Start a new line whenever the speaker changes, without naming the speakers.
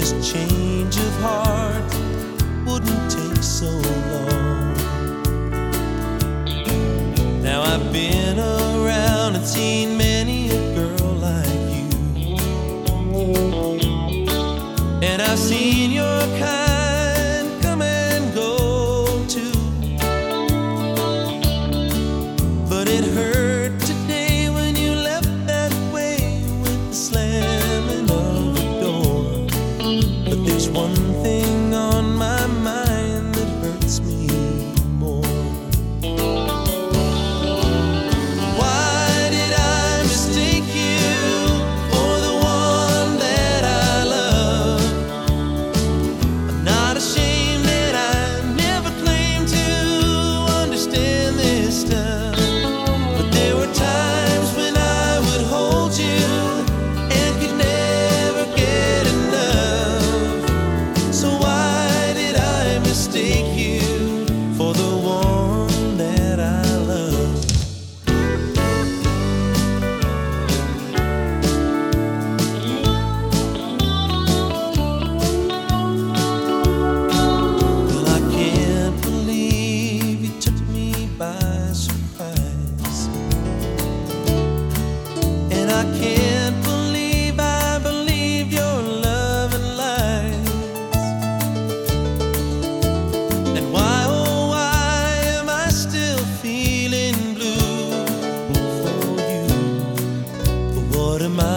this change of heart wouldn't take so long. Now I've been around and seen many a girl like you, and I've seen your kind come and go too. But it hurt today when you left that way with the slamming of the door. But there's one thing on my mind that hurts me more. Why did I mistake you for the one that I love? I'm not ashamed that I never claimed to understand this stuff. But there were times when I would hold you and could never get enough. So why did I mistake you for the one that I love? Well, I can't believe you took me by surprise, and I can't believe I believed your love and lies. And why, oh why am I still feeling blue for you? But what am I